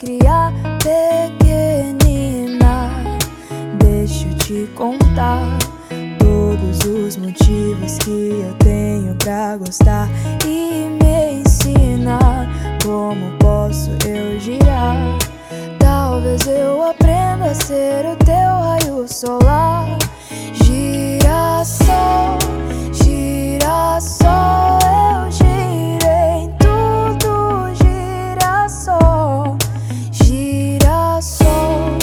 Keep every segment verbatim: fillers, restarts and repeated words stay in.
criar, pequenina. Deixa eu te contar todos os motivos que eu tenho pra gostar e me ensinar como posso eu girar. Talvez eu aprenda a ser o teu raio solar. Girassol, girassol, eu girei em tudo. Girassol, girassol,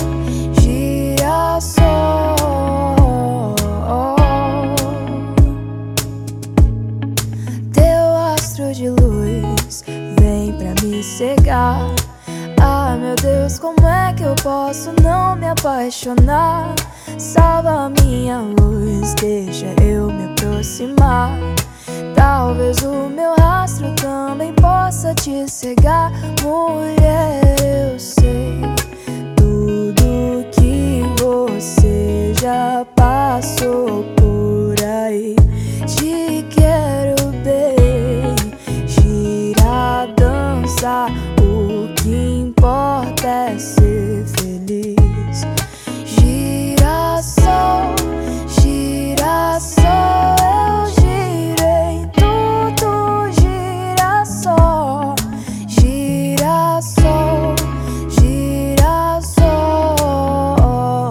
girassol. Teu astro de luz vem pra me cegar. Ah, meu Deus, como é que eu posso não me apaixonar? Salva minha luz, deixa eu me aproximar. Talvez o meu rastro também possa te cegar. Mulher, eu sei tudo que você já passou por aí. Te quero bem, gira, dança. O que importa é ser feliz. Girassol, girassol, eu girei em tudo. Girassol, girassol, girassol.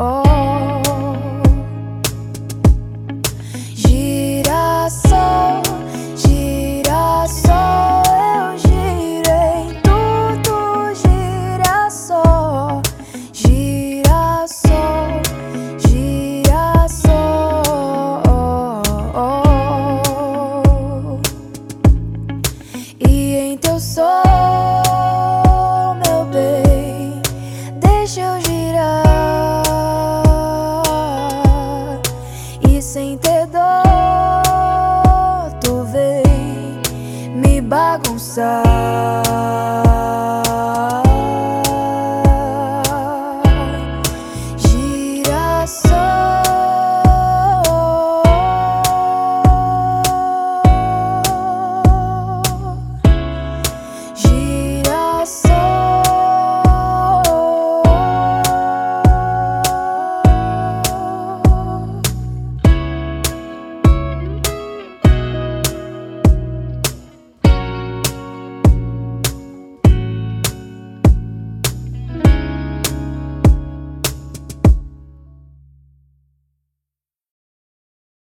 Girassol, girassol, eu girei em tudo. Girassol, girassol, girassol. E em teu sol, meu bem, deixa eu girar. E sem ter dor, tu vem me bagunçar.